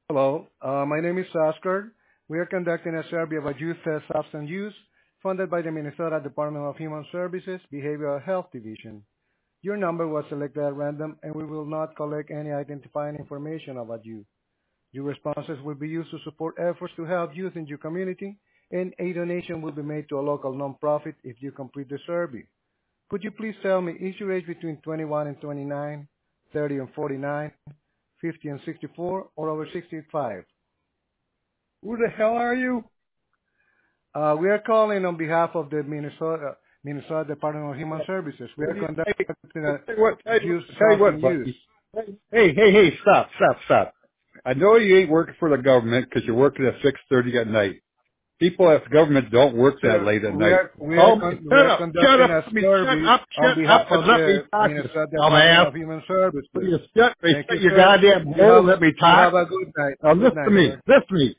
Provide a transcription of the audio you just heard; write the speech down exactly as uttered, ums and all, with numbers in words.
Hello, uh, my name is Oscar. We are conducting a survey about youth uh, substance use funded by the Minnesota Department of Human Services Behavioral Health Division. Your number was selected at random and we will not collect any identifying information about you. Your responses will be used to support efforts to help youth in your community, and a donation will be made to a local nonprofit if you complete the survey. Could you please tell me, is your age between twenty-one and twenty-nine, thirty and forty-nine, fifty and sixty-four, or over sixty-five? Who the hell are you? Uh, we are calling on behalf of the Minnesota Minnesota Department of Human Services. We are Hey, conducting a tell you what, tell you, youth tell you what, substance use. buddy. Hey, hey, hey, stop, stop, stop. I know you ain't working for the government because you're working at six thirty at night. People at the government don't work that Sir, late at we night. are we are Call me. con- we Shut are up. Shut conducting up. a Let me shut survey up. on Shut behalf up of and let me the talk, you Minnesota Department dumbass. of Human Will Services. you shut, Thank you, shut your sir. goddamn You have hole? a Let me you have talk. a good night. Now Good listen to night, me. sir. Listen to me.